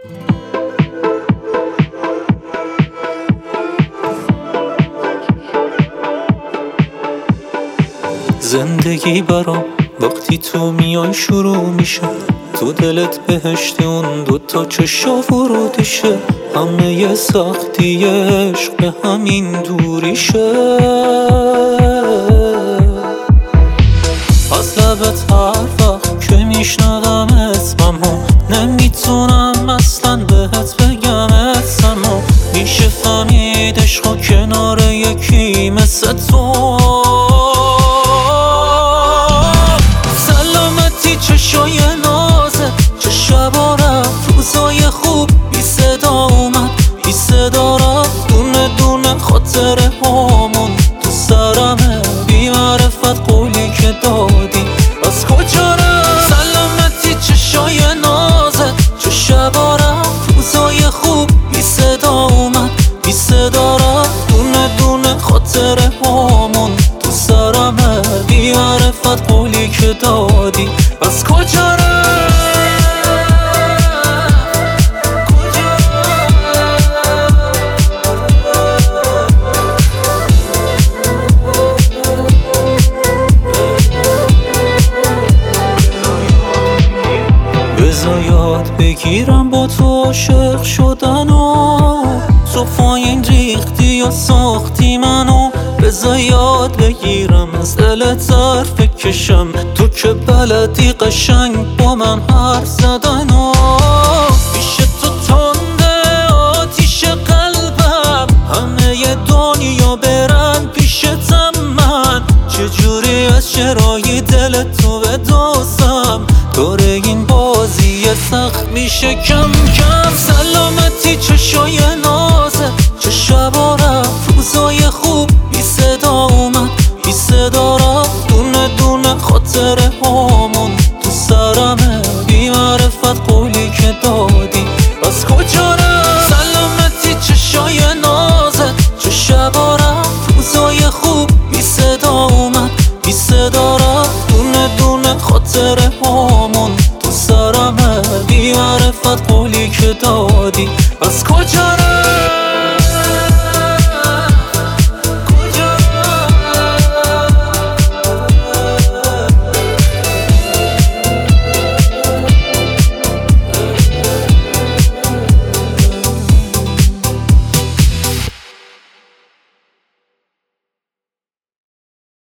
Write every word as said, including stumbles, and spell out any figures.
زندگی برام وقتی تو میای شروع میشه، تو دلت بهشت اون دوتا چشا ورودشه، همه ی سختی عشق به همین دوریشه. از لبت هر وقت که میشنوم اسممو نمیتونم اصلا بهت بگم اسممو. میشه فهمید عشقا کنار یکی مثل تو. چشای نازه چه شبا رفت، روزای خوب بی صدا اومد بی صدا رفت، دونه دونه خاطره هامون تو سرمه، بی معرفت قولی که دادی از کجا رفت. سلامتی چشای نازه چه شبا رفت، روزای خوب بی صدا اومد بی صدا رفت، دونه دونه خاطره هامون تو سرمه، بی معرفت قولی که دادی از کجا رفت. بذار یاد بگیرم با تو عاشق شدن و تو پایین ریختی یا ساختی منو. بذار یاد بگیرم از دلت حرف بکشم، تو که بلدی قشنگ با من حرف زدن و پیش تو تنده آتیش قلبم، همه ی دنیا برن پیشتم، من چجوری از چرای دل تو بدازم، دور این بازی سخت میشه کم کم. سلامتی چشای نازه چه شبا رفت، روزای خوب بی صدا اومد بی صدا رفت، دونه دونه خاطره هامون تو سرمه، بی معرفت قولی که دادی از کجا رفت. سلامتی چشای نازه چه شبا رفت، روزای خوب بی صدا اومد بی صدا رفت، دونه دونه خاطره هامون تو سرمه، بی معرفت قولی که دادی از کجا رفت.